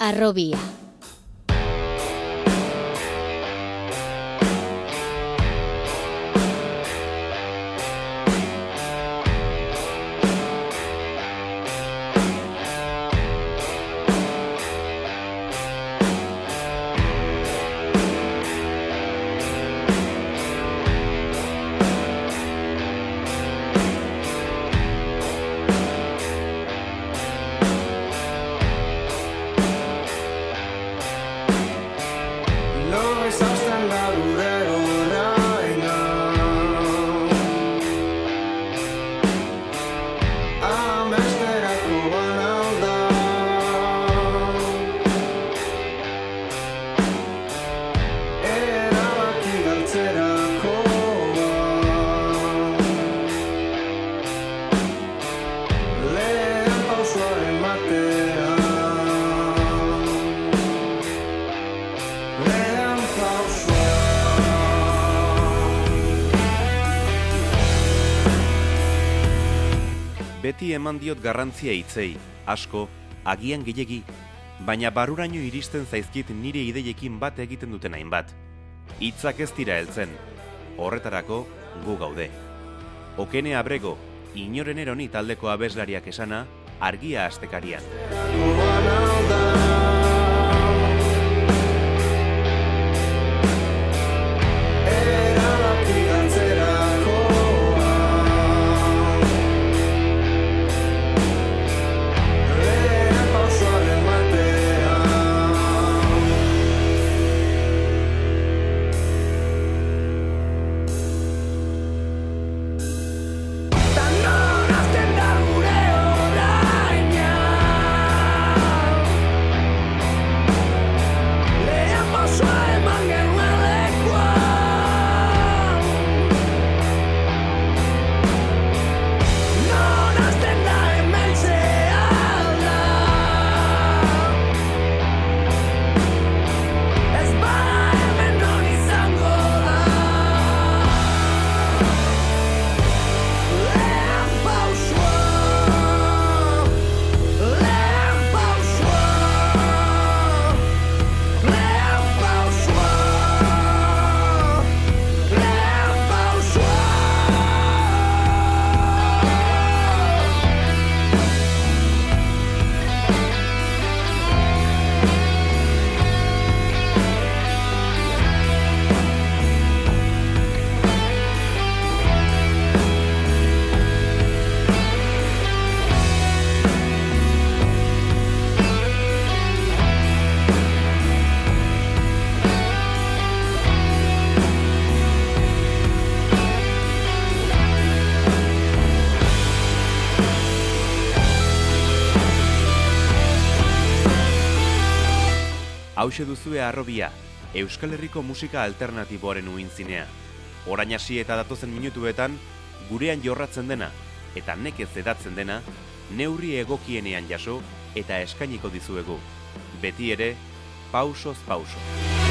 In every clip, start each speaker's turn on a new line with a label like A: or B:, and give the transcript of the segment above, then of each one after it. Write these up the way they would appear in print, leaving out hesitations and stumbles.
A: Harrobia.
B: Beti eman diot garrantzia hitzei, asko, agian gehiegi, baina baruraino iristen zaizkit nire ideiekin bat egiten duten hainbat. Hitzak ez dira heltzen, horretarako gu gaude. Okene Abrego, inoren eroni taldeko abeslariak esana, argia astekarian. Hauxe duzue Harrobia, Euskal Herriko musika alternatiboaren uintzinea. Orain hasi eta datozen minutuetan, gurean jorratzen dena, eta nekez edatzen dena, neurri egokienean jaso eta eskainiko dizuegu. Beti ere, pausoz pauso.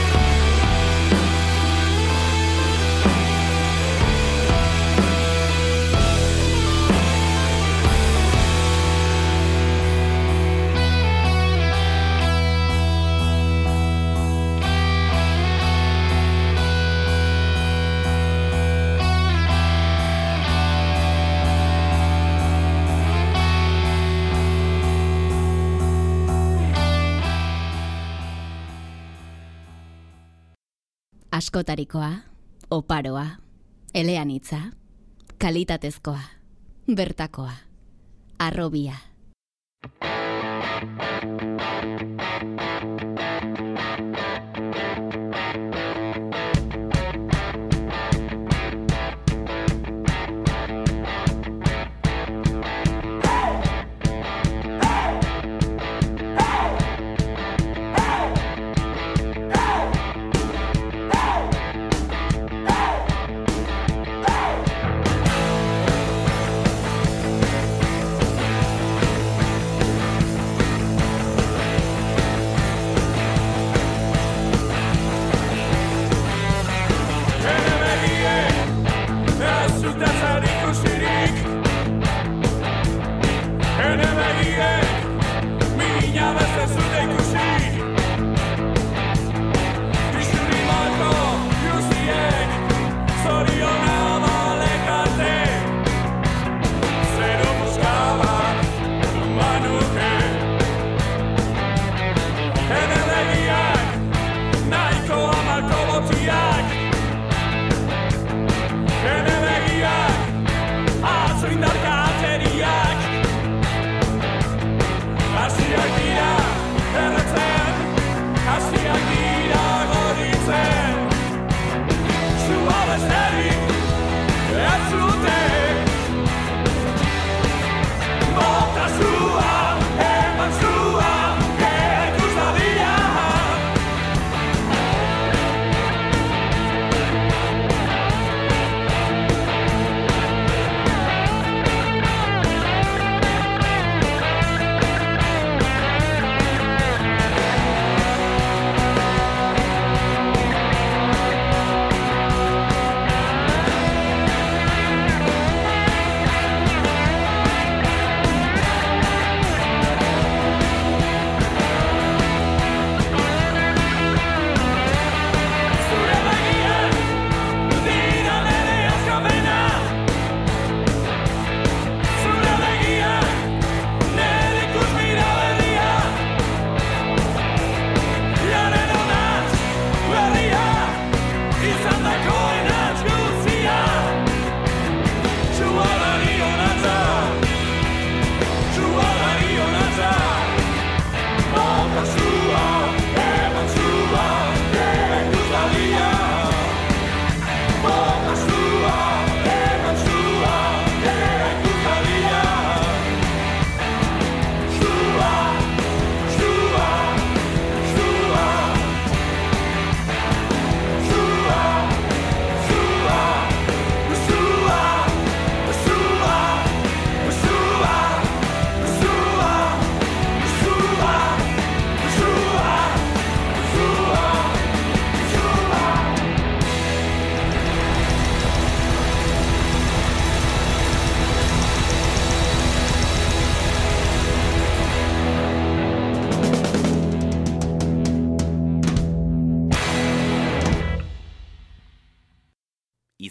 A: Askotarikoa, oparoa, eleanitza, kalitatezkoa, bertakoa, Harrobia.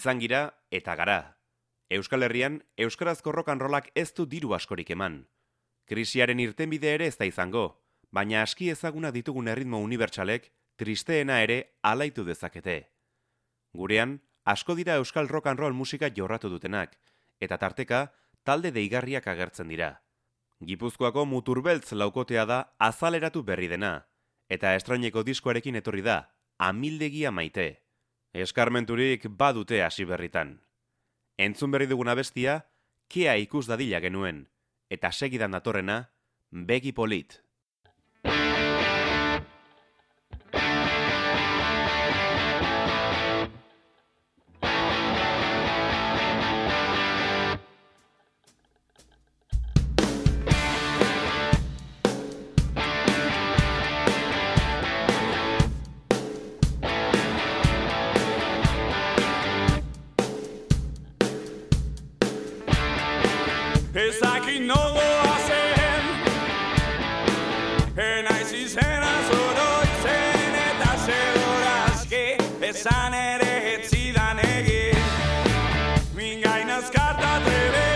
B: Izan gira eta gara. Euskal Herrian, euskarazko rock and rollak ez du diru askorik eman. Krisiaren irtenbide ere ez da izango, baina aski ezaguna ditugun erritmo unibertsalek tristeena ere alaitu dezakete. Gurean, asko dira euskal rock and roll musika jorratu dutenak, eta tarteka talde deigarriak agertzen dira. Gipuzkoako Muturbeltz laukotea da azaleratu berri dena, eta estraineko diskoarekin etorri da, Amildegia maite. Eskarmenturik badute hasi berritan. Entzun berri dugun abestia, kea ikus dadila genuen, eta segidan datorrena, begi polit.
C: Ezakin nogoa zen, enaiz izena zoroitzen eta segorazki esan ere etzidan egin. Min gainaz karta trebe,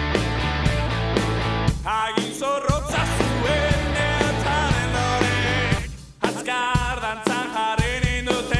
C: hagin zorrotza zuen eta den lore, azkar dantzan jarren indute.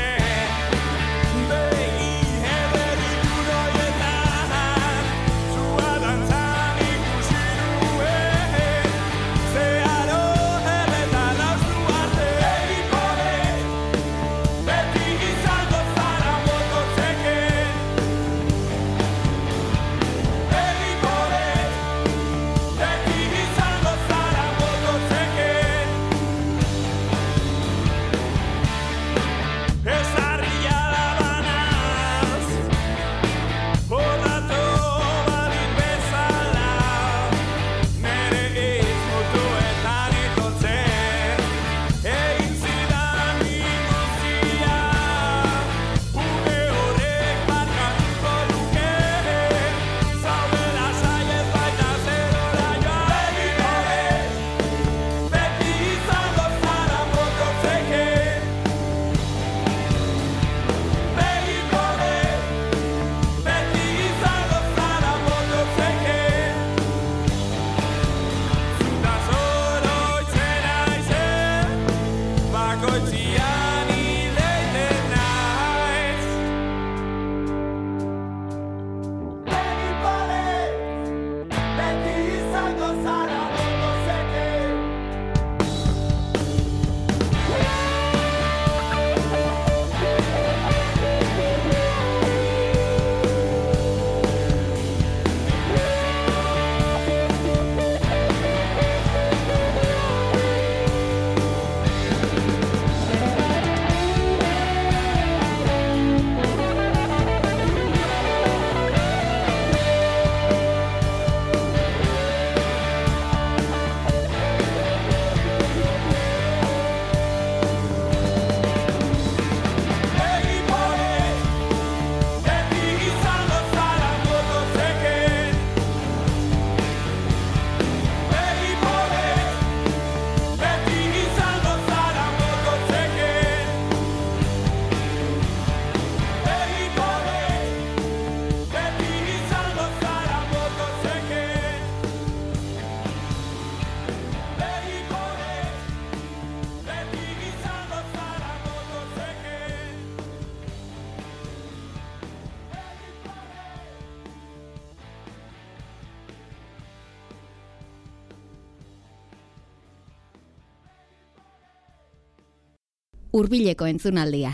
A: Hurbileko entzunaldia.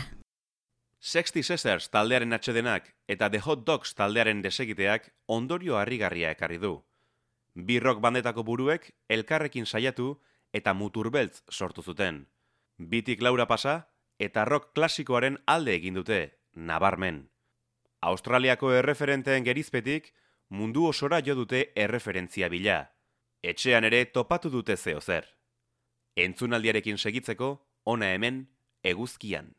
B: Sexty Sisters taldearen atsedenak eta The Hot Dogs taldearen desegiteak ondorio harrigarria ekarri du. Bi rock bandetako buruek elkarrekin saiatu eta Muturbeltz sortu zuten. Bitik laura pasa eta rock klasikoaren alde egin dute, nabarmen. Australiako erreferenteen gerizpetik mundu osora jo dute erreferentzia bila. Etxean ere topatu dute zeozer. Entzunaldiarekin segitzeko, ona hemen, eguzkian.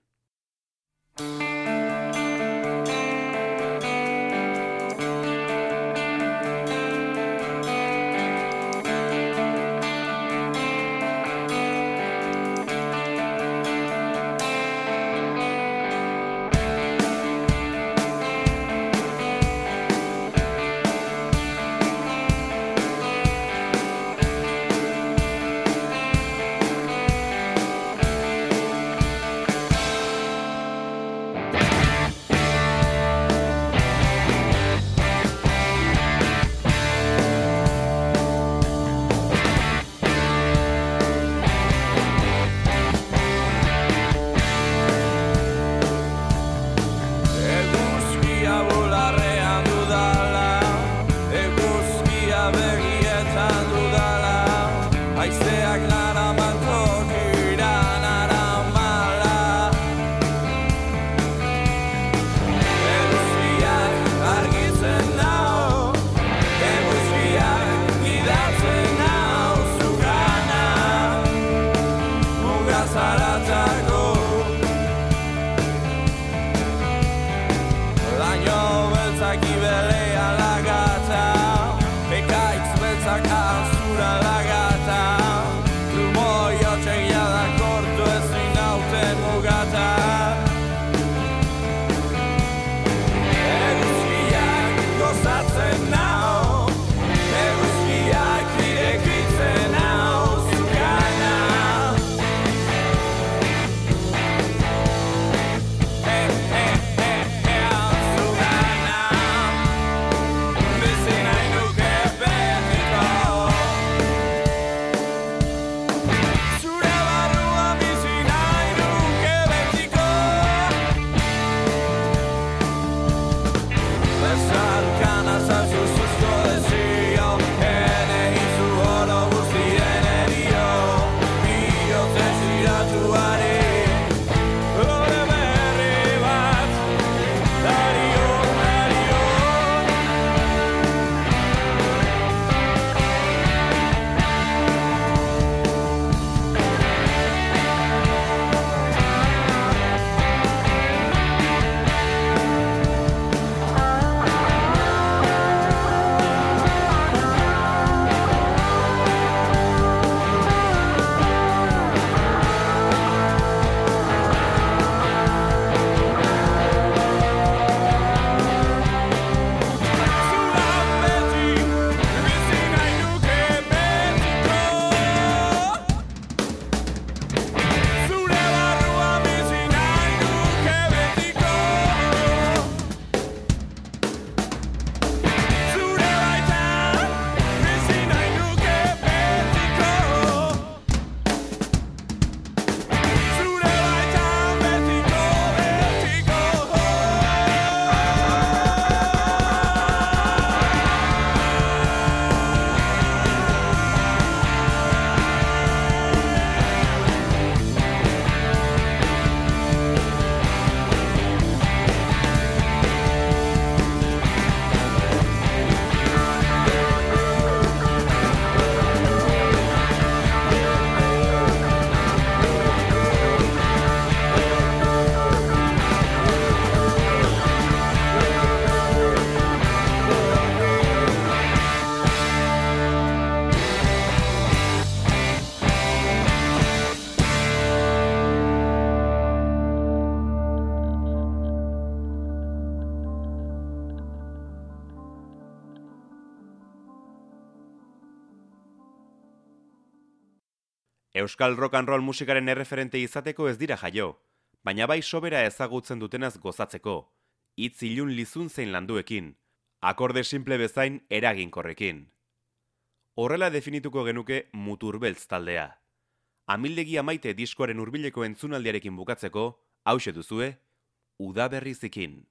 B: Euskal rock and roll musikaren erreferente izateko ez dira jaio, baina bai sobera ezagutzen dutenaz gozatzeko, hitz ilun lizun zein landuekin, akorde simple bezain eraginkorrekin. Horrela definituko genuke Muturbeltz taldea. Amildegi Amaite diskoaren hurbileko entzunaldiarekin bukatzeko, hauxe duzue, Udaberrizikin.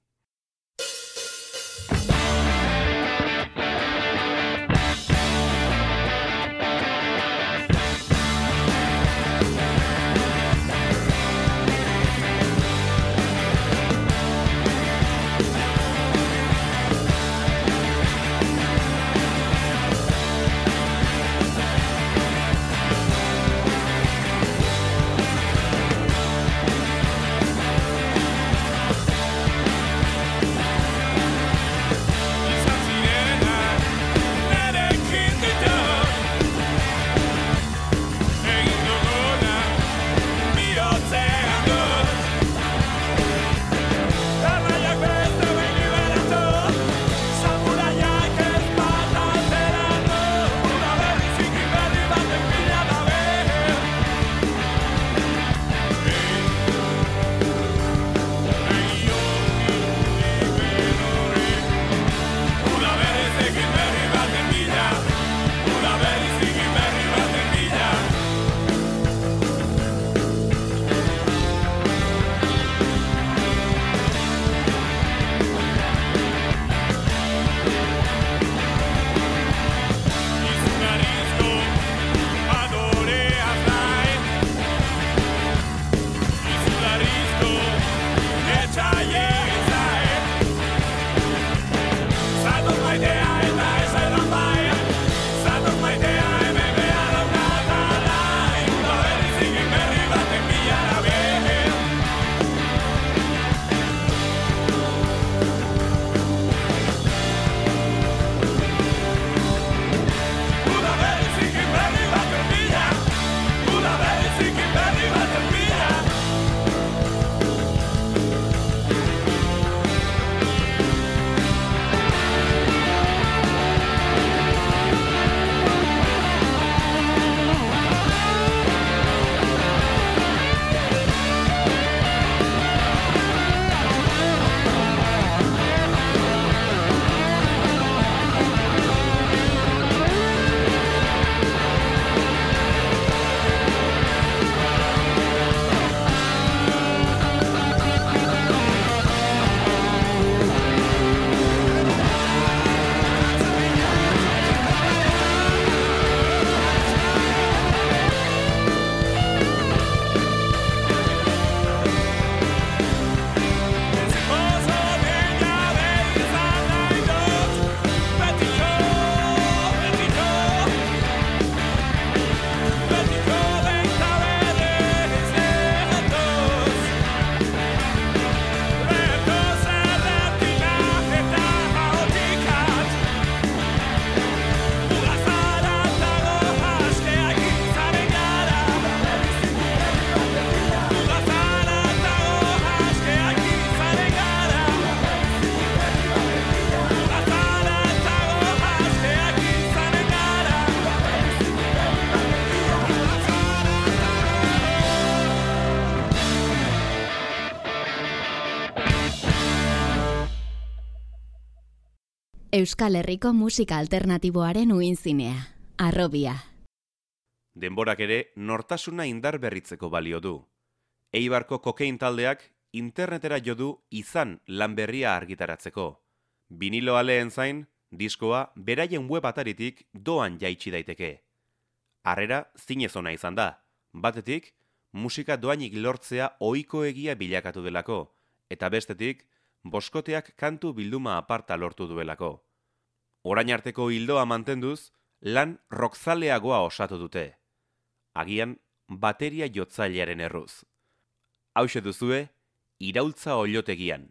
A: Euskal Herriko musika alternatiboaren uinzinea, Harrobia.
B: Denborak ere nortasuna indar berritzeko balio du. Eibarko kokein taldeak internetera jo du Izan lan berria argitaratzeko. Vinilo aleen zain, diskoa beraien web ataritik doan jaitsi daiteke. Harrera zinez ona izan da. Batetik, musika doainik lortzea ohiko egia bilakatu delako, eta bestetik, boskoteak kantu bilduma aparta lortu duelako. Orain arteko hildoa mantenduz, lan rockzaleagoa osatu dute. Agian, bateria jotzailearen erruz. Hauxe duzue, Iraultza Oilotegian.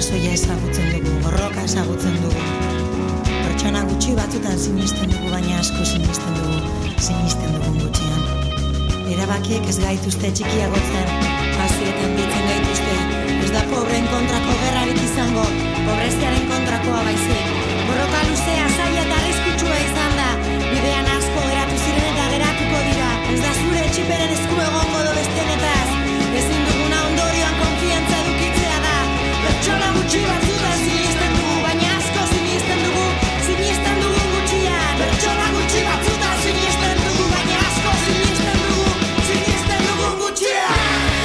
D: arrazoia ezagutzen dugu, borroka ezagutzen dugu. Pertsona gutxi batzutan sinisten dugu, baina asko sinisten dugu gutxian. Erabakiek ez gaituzte txikiagotzen, hazietan ditzen gaituzte. Ez da pobreen kontrako gerrarik izango, pobreziaren kontrakoa baizik. Borroka luzea, zaila eta arriskutsua izan da. Bidean asko geratu ziren eta geratuko dira. Ez da zure txiperen esku egongo do bestenetaz. Ezin duguna ondorioan konfiantza edukitzea da. Pertsona gutxi batzutan sinisten dugu, baina asko sinisten dugu gutxian. Pertsona gutxi batzutan sinisten dugu, baina asko sinisten dugu gutxian.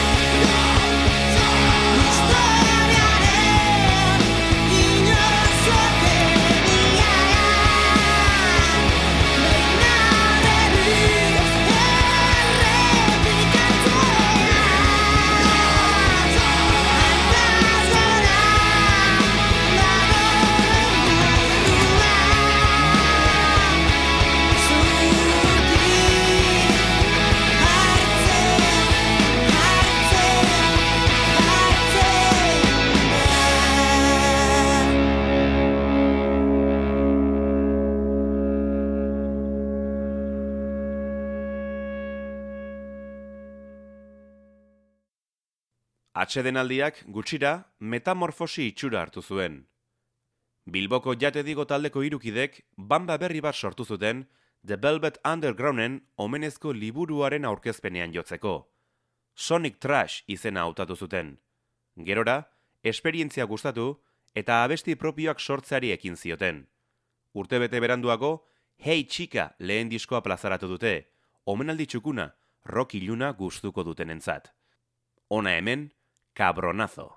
B: Atsedenaldiak gutxira metamorfosi itxura hartu zuen. Bilboko Jatedigo taldeko hirukidek banda berri bat sortu zuten The Velvet Undergrounden omenezko liburuaren aurkezpenean jotzeko. Sonic Trash izena hautatu zuten. Gerora, esperientzia gustatu eta abesti propioak sortzeari ekin zioten. Urtebete beranduago, Hey Chica lehen diskoa plazaratu dute, omenaldi txukuna, rock iluna gustuko dutenentzat. Hona hemen, Cabronazo.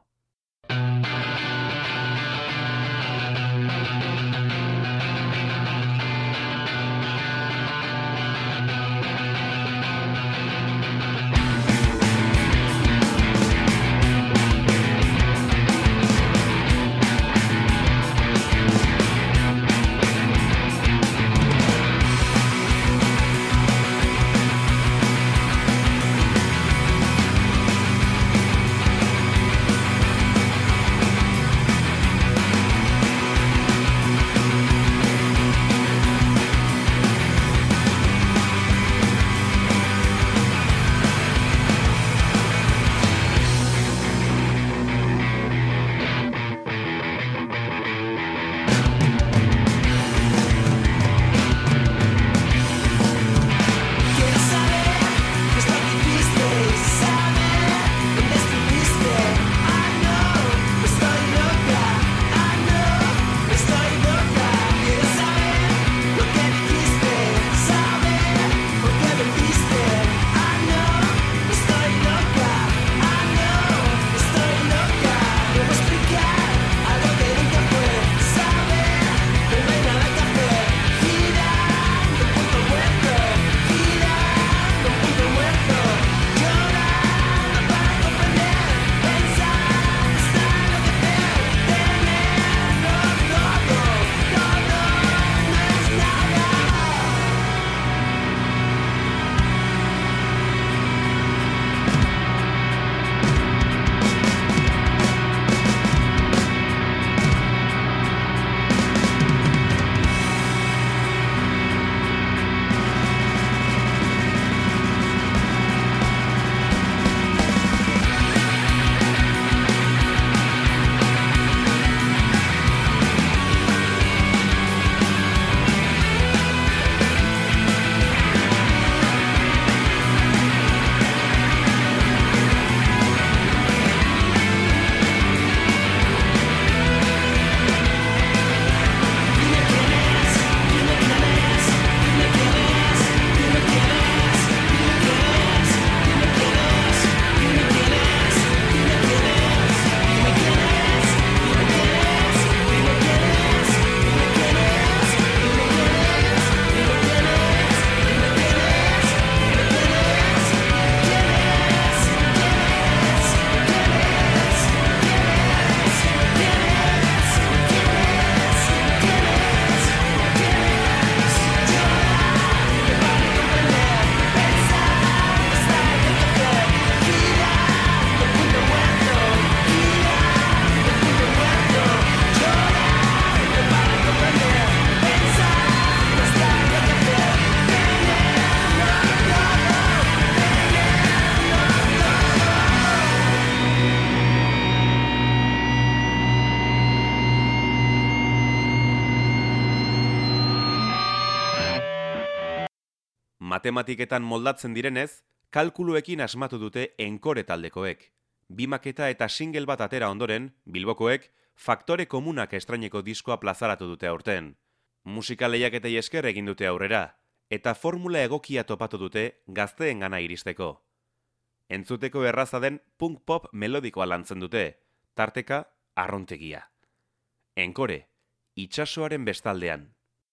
B: Matematiketan moldatzen direnez, kalkuluekin asmatu dute Encore taldekoek. Bi maketa eta single bat atera ondoren, Bilbokoek faktore komunak estraineko diskoa plazaratu dute aurten. Musika lehiaketei esker egin dute aurrera, eta formula egokia topatu dute gazteengana iristeko. Entzuteko erraza den punk pop melodikoa lantzen dute, tarteka arrontegia. Encore, itsasoaren bestaldean.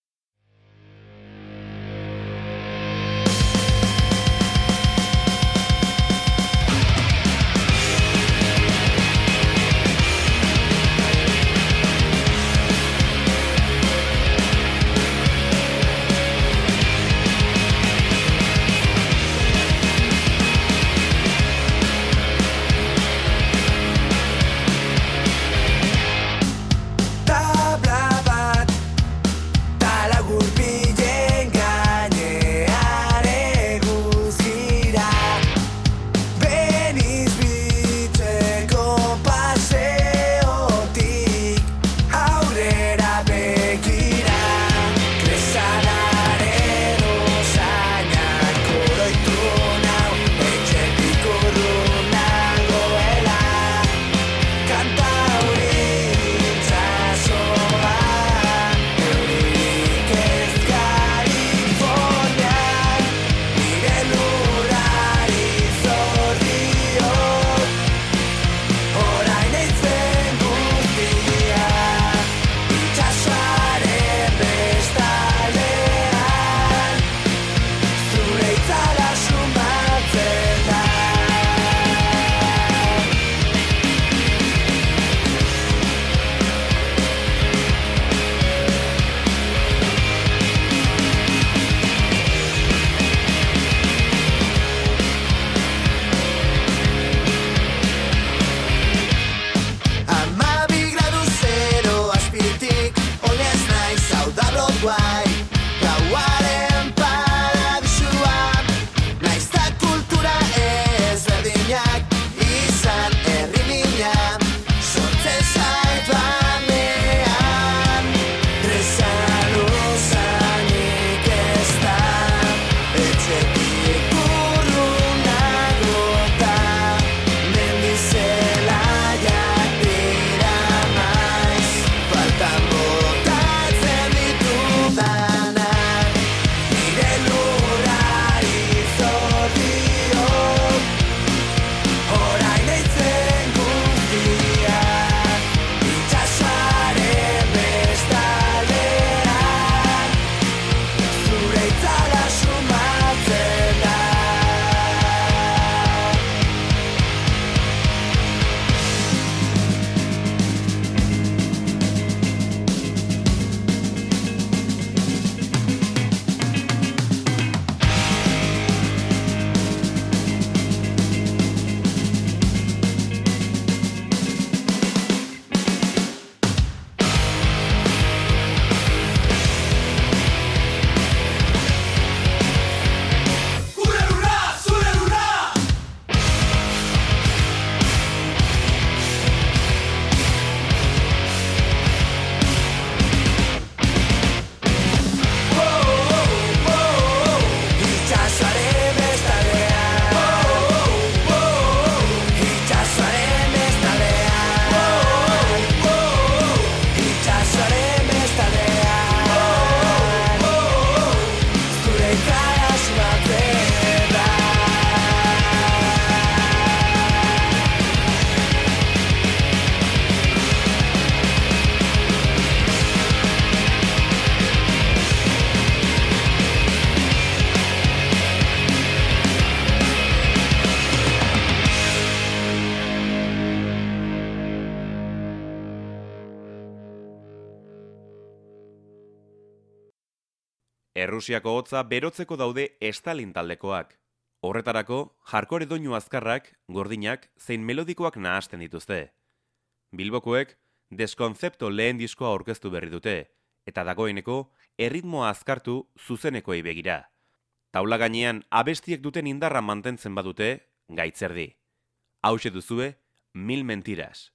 B: Errusiako hotza berotzeko daude Stalin taldekoak. Horretarako, hardcore doinu azkarrak, gordinak, zein melodikoak nahasten dituzte. Bilbokoek, Deskonzepto lehen diskoa aurkeztu berri dute, eta dagoeneko, erritmoa azkartu zuzenekoei begira. Taula gainean abestiek duten indarra mantentzen badute, gaitzerdi. Hauxe duzue, 1000 mentiras.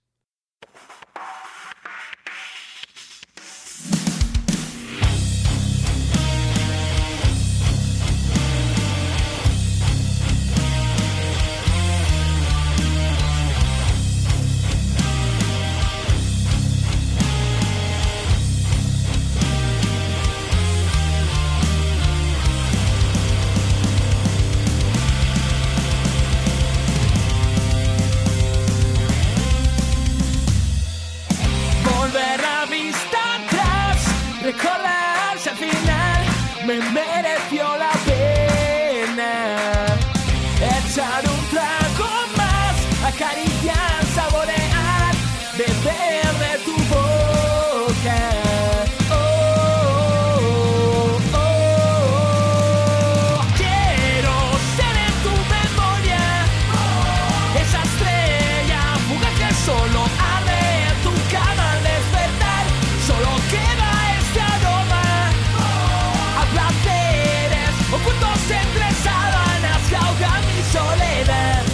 C: me mereció la pena echar un trago más, acariciar, saborear, beber de tu boca. Quiero ser en tu memoria esa estrella fugaz que solo arde en tu cama al despertar. Solo queda este aroma a placeres ocultos entre sábanas que ahogan mi soledad.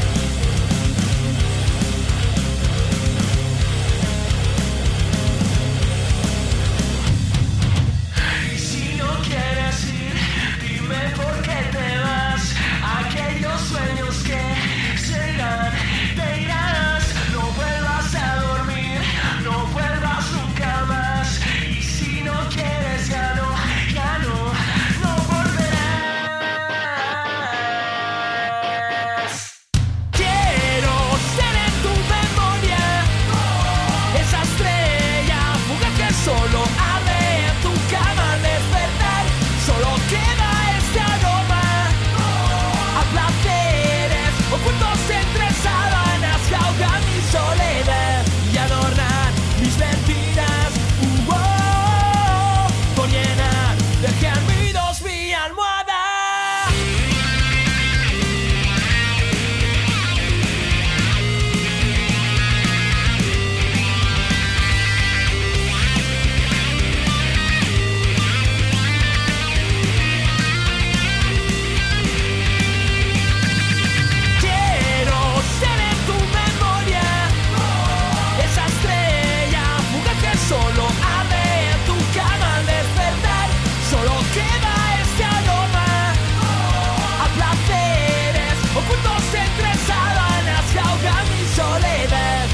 C: Y si no quieres ir, dime por qué te vas. Aquellos sueños que se irán, te irás. No vuelvas a dormir, no vuelvas nunca más. Y si no quieres, ya no volverás. Quiero ser en tu memoria esa estrella fugaz que solo arde en tu cama al despertar. Solo queda este aroma a placeres ocultos entre sábanas que ahogan mi soledad y adornar mis mentiras. Por llenar de gemidos mi almohada. Quiero ser en tu memoria esa estrella fugaz que solo arde en tu cama al despertar. Solo queda este aroma a placeres ocultos entre sábanas que ahogan mi soledad.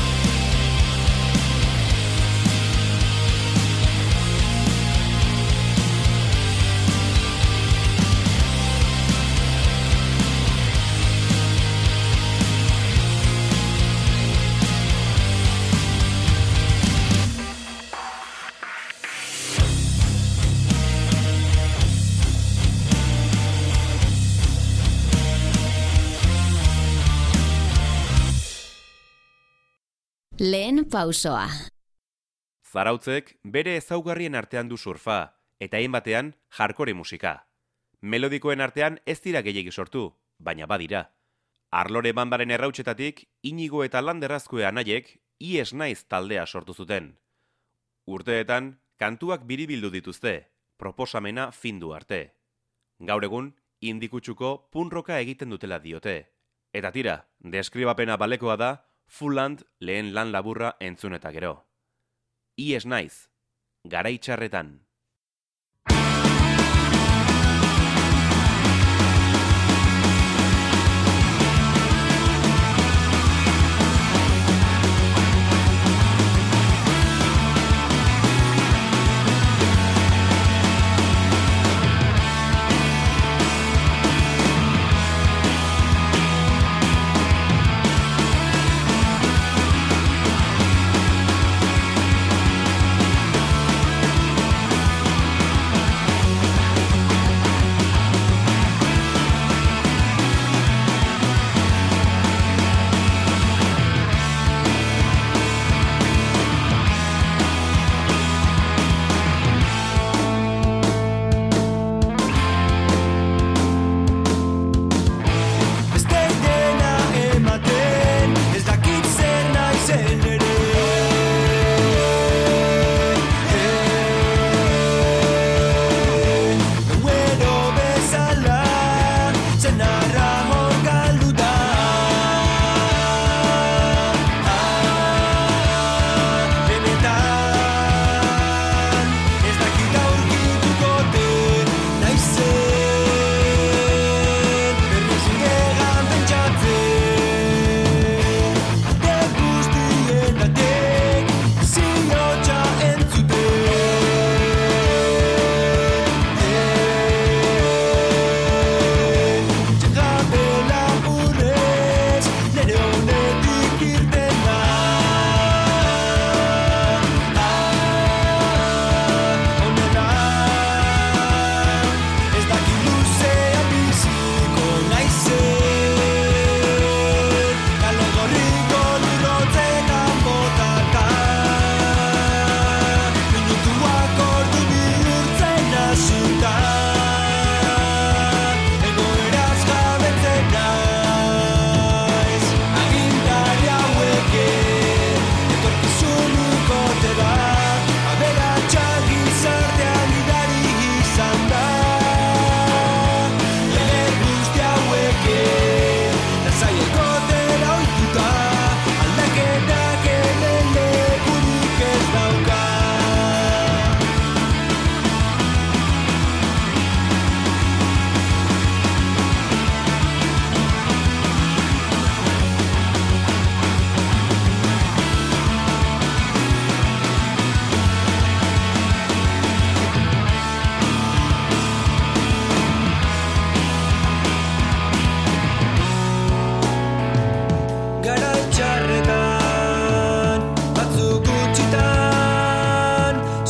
A: Lehen pausoa.
B: Zarautzek bere ezaugarrien artean du surfa, eta hainbatean hardcore musika. Melodikoen artean ez dira gehiegi sortu, baina badira. Arlore Banbaren errautsetatik, Inigo eta Lander Azkue anaiek Ies Naiz taldea sortu zuten. Urteetan, kantuak biribildu dituzte, proposamena findu arte. Gaur egun, indikutsuko punroka egiten dutela diote. Eta tira, deskribapena balekoa da, Fulland lehen lan laburra entzun eta gero. Ies Naiz, garaitxarretan.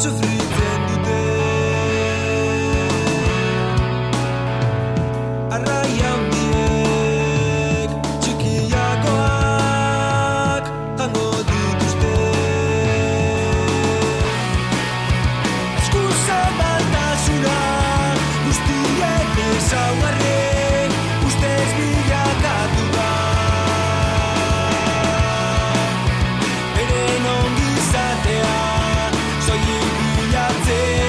E: sufritzen dute. Arraia handiek txikiagoak jango dituzte. Esku zabaltasuna guztiek ezaugarri ustez bilakatu da. Beren ongizatea soilik bilatzen.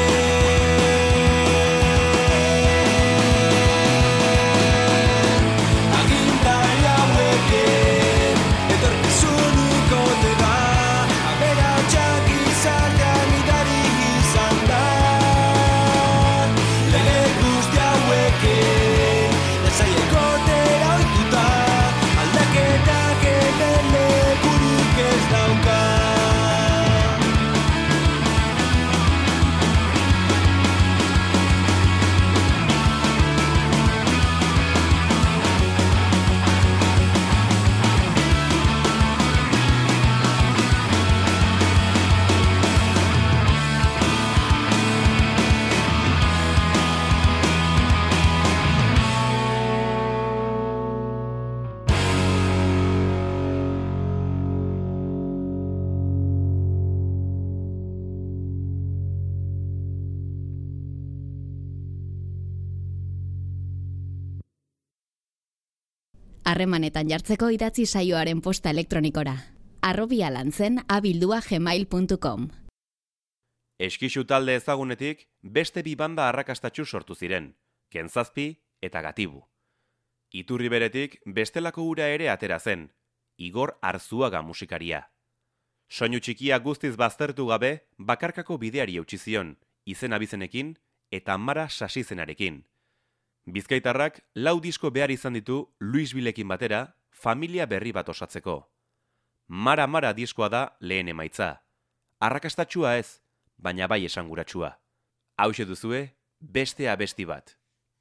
E: Agintari hauek etorkizunik ote da, aberatsak izatean gidari izan da. Lege guzti hauek lasaiek otera ohituta, aldaketak hemen lekurik ez dauka.
A: Harremanetan jartzeko idatzi saioaren posta elektronikora. arrobialantzen@gmail.com.
B: Eskixu talde ezagunetik beste bi banda arrakastatsu sortu ziren, Kentzazpi eta Gatibu. Iturri beretik bestelako ura ere atera zen, Igor Arzuaga musikaria. Soinu txikia guztiz baztertu gabe, bakarkako bideari eutsi zion, izen abizenekin eta Mara Sasizenarekin. Bizkaitarrak 4 disko behar izan ditu Luisbilekin batera, familia berri bat osatzeko. Mara diskoa da lehen emaitza. Arrakastatsua ez, baina bai esanguratsua. Hauxe duzue, beste abesti bat.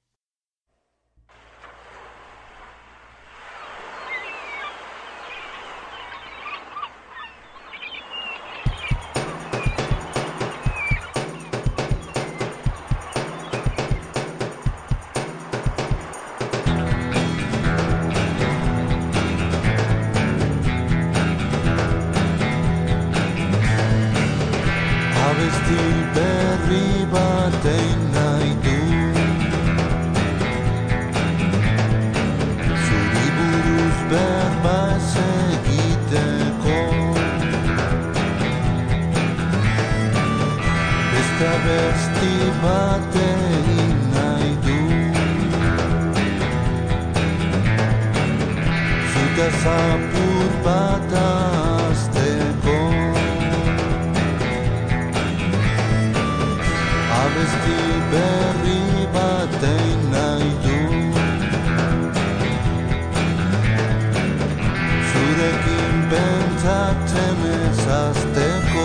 F: Abesti berri batein nahi du, zuri buruz berba ez egiteko. Beste abesti batein nahi du, zutaz apur bat azteko. Abesti berri batein nahi du, zurekin pentsatzen ez hasteko.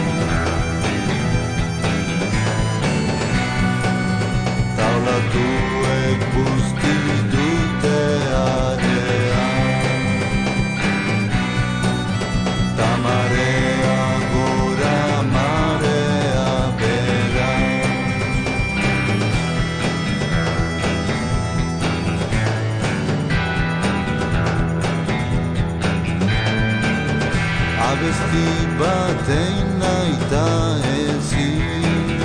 F: Taulatuek busti dute arean, ta marea gora, marea bera. Abesti batein nahi da ezin,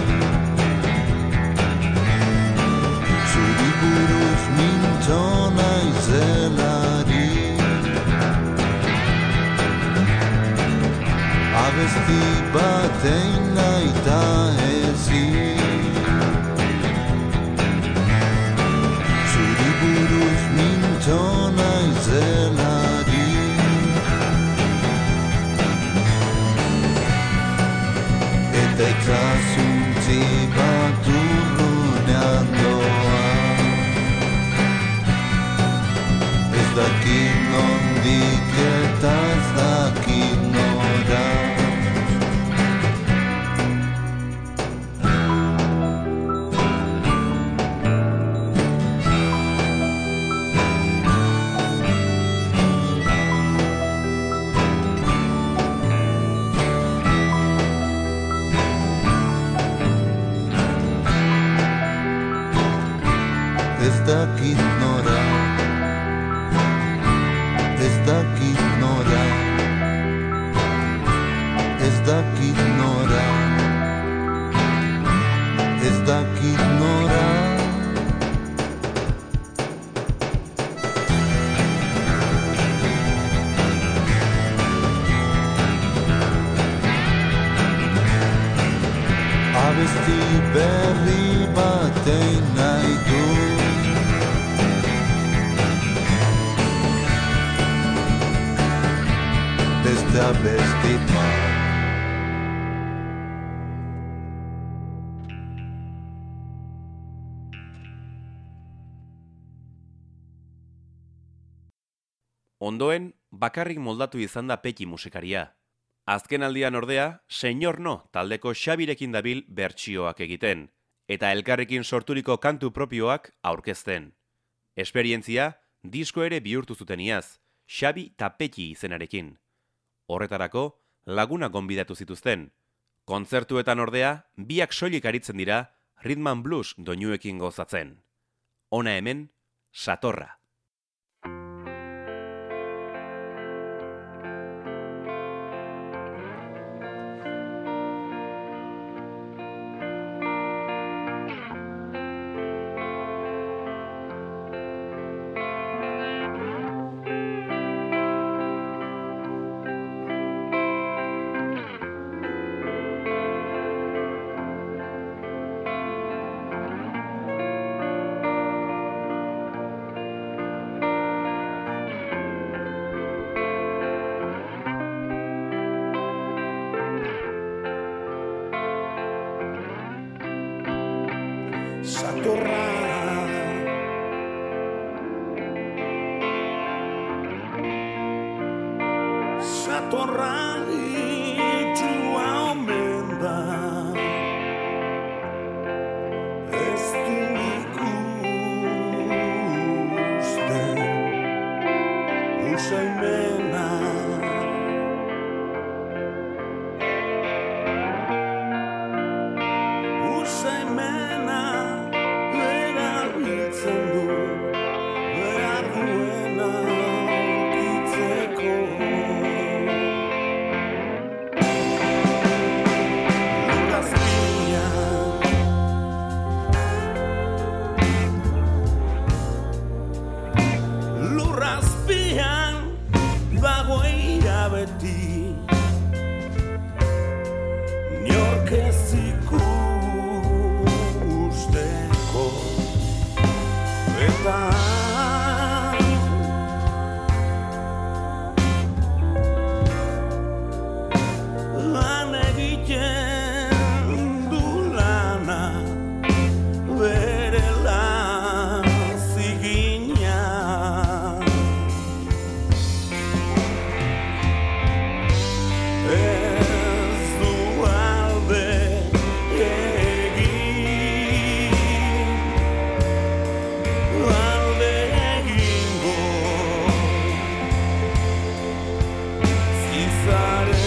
F: zuri buruz mintzo naizelari. Abesti batein nahi da ezin, zuri buruz mintzo naizelari. Eta itzazuntzi bat urrunean doa, ez dakit nondik eta ez dakit nora. abesti berri batein nahi du. Beste abesti bat.
B: Ondoen, bakarrik moldatu izan da Peki musikaria. Azken aldian ordea, Señor No taldeko Xabirekin dabil bertsioak egiten, eta elkarrekin sorturiko kantu propioak aurkezten. Esperientzia, disko ere bihurtu zuten iaz, Xabi eta Peki izenarekin. Horretarako, laguna gonbidatu zituzten. Kontzertuetan ordea, biak soilik aritzen dira, rhythm and blues doinuekin gozatzen. Hona hemen, Satorra.
E: Satorra itxua omen da, ez du ikusten usaimena. Usaimena erabiltzen du, behar duena aurkitzeko. Lurrazpian dago irabeti, inork ez ikusteko, eta lan egiten du lana, bere lan zigina. Ez du alde egingo, zizare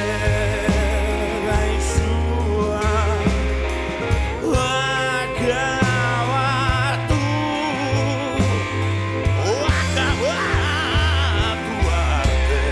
E: gaixua akabatu arte.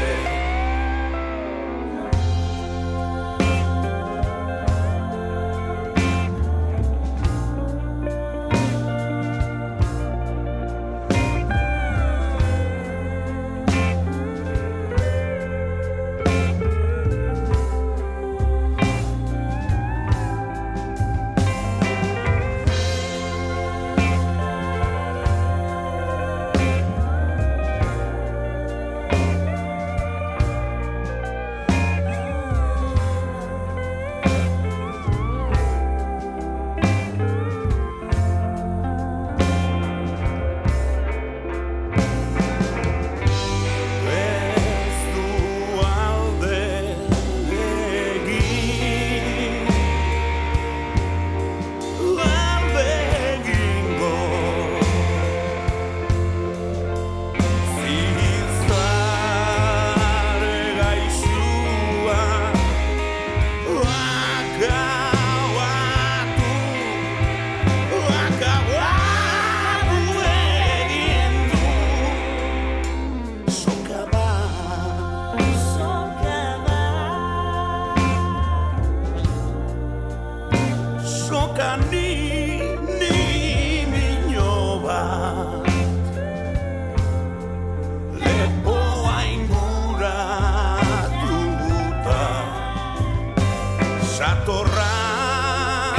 E: Satorra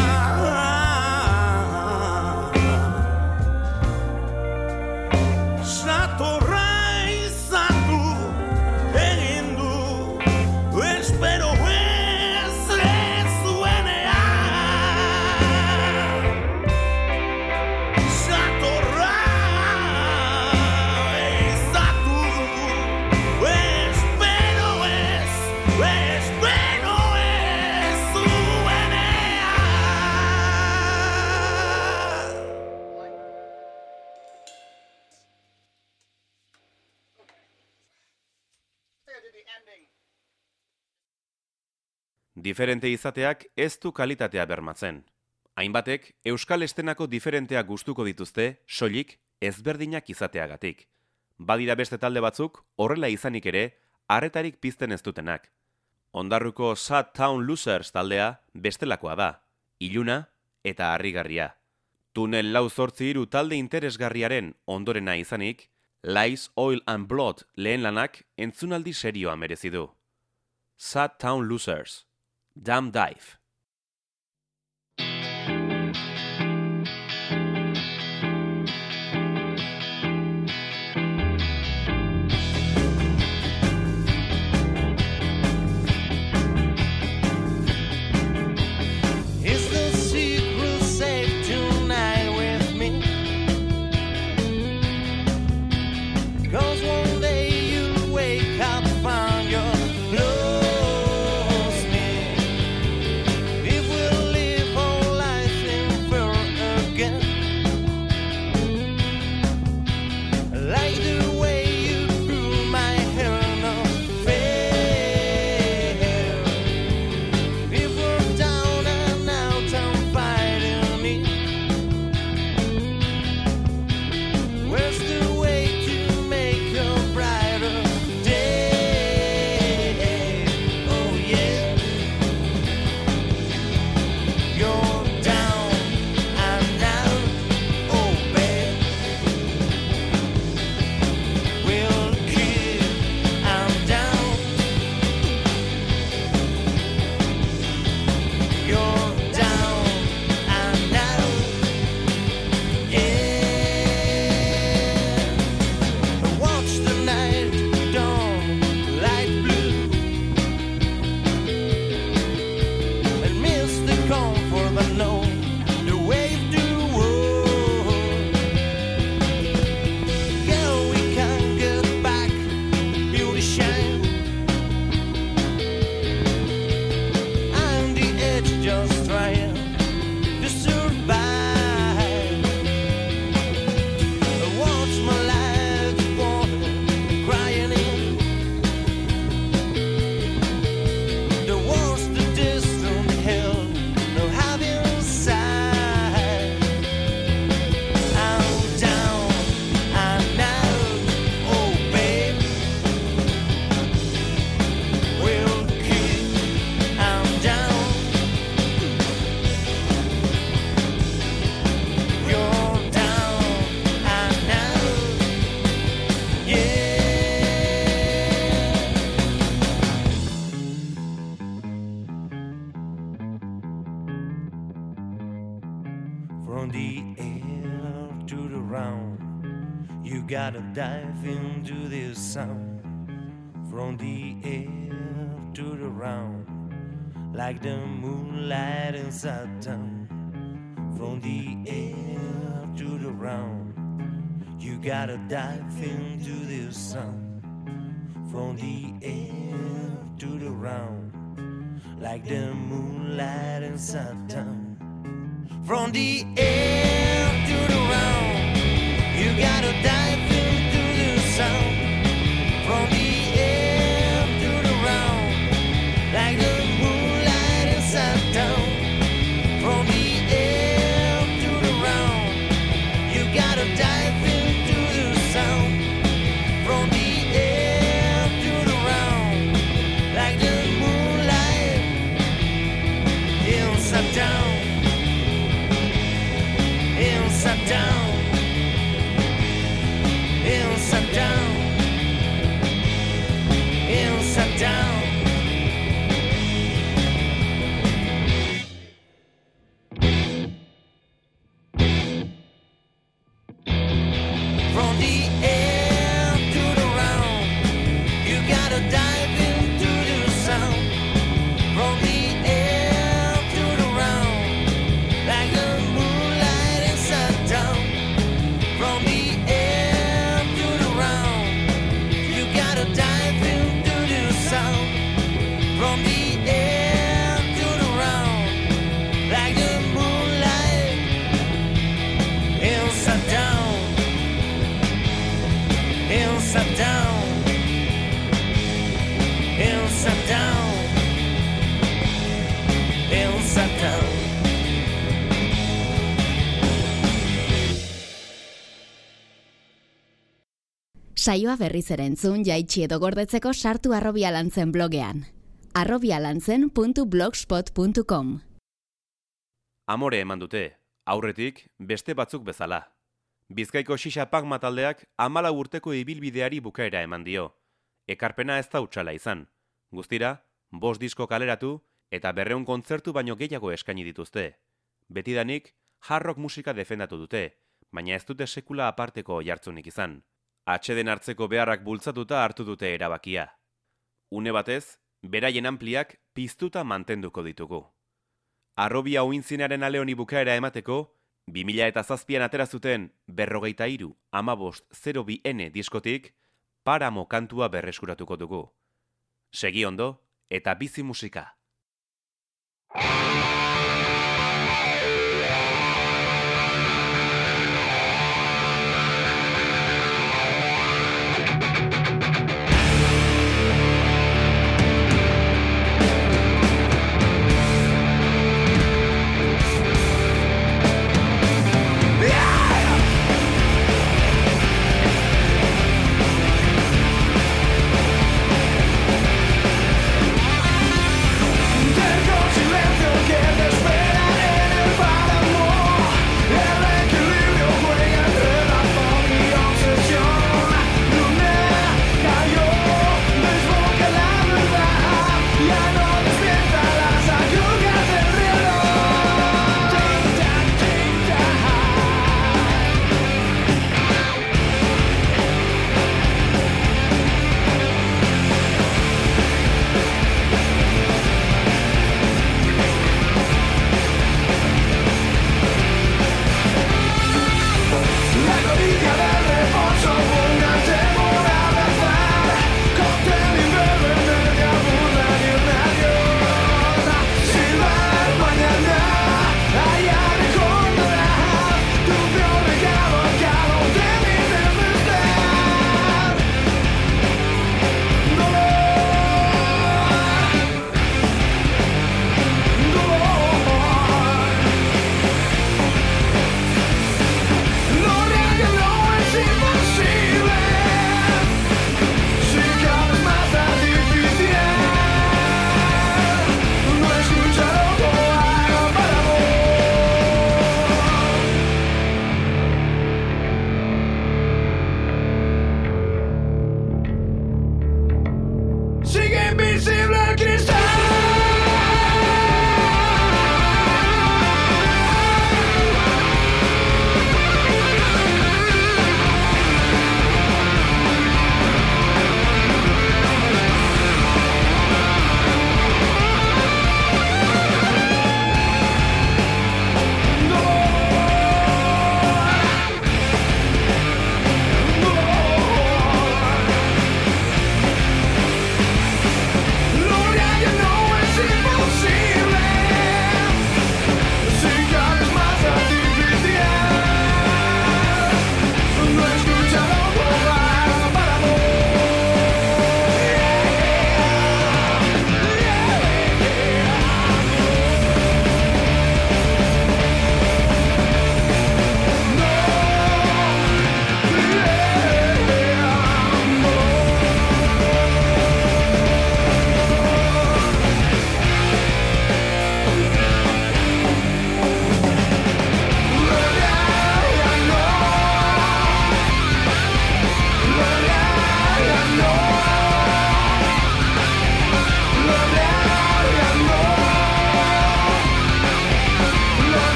B: Diferente izateak ez du kalitatea bermatzen. Hainbatek euskal estenako diferenteak gustuko dituzte, soilik ezberdinak izateagatik. Badira beste talde batzuk, horrela izanik ere, arretarik pizten ez dutenak. Ondarruko Sad Town Losers taldea bestelakoa da, iluna eta harrigarria. Tunel 483 talde interesgarriaren ondorena izanik, Lies, Oil and Blood lehen lanak entzunaldi serioa merezi du. Sad Town Losers, Damn Dive.
E: Gotta dive into this sound. From the air to the round, like the moonlight inside town. From the air to the round, you gotta dive into this sound. From the air to the round, like the moonlight inside town. From the air to the round, you gotta dive into the sound. From the air to the round, like the moonlight inside town. From the air to the round, you gotta dive into the sound. From the air to the round, like the moonlight inside town. Inside town. Inside down, inside down. From the air to the round, you gotta dive into the sound. From the air to the round, like the moonlight inside town.
A: Saioa berriz ere entzun, jaitsi edo gordetzeko sartu Arrobia Lantzen blogean. arrobialantzen.blogspot.com.
B: Amore eman dute, aurretik beste batzuk bezala. Bizkaiko Xixa Pagma taldeak 14 urteko ibilbideari bukaera eman dio. Ekarpena ez da hutsala izan. Guztira, 5 disko kaleratu eta 200 kontzertu baino gehiago eskaini dituzte. Betidanik, hard rock musika defendatu dute, baina ez dute sekula aparteko jartzunik izan. Atxeden hartzeko beharrak bultzatuta hartu dute erabakia. Une batez, beraien ampliak piztuta mantenduko ditugu. Arrobia uintzinaren ale honi bukaera emateko, 2007an atera zuten 43-15-02N diskotik Paramo kantua berreskuratuko dugu. Segi ondo eta bizi musika.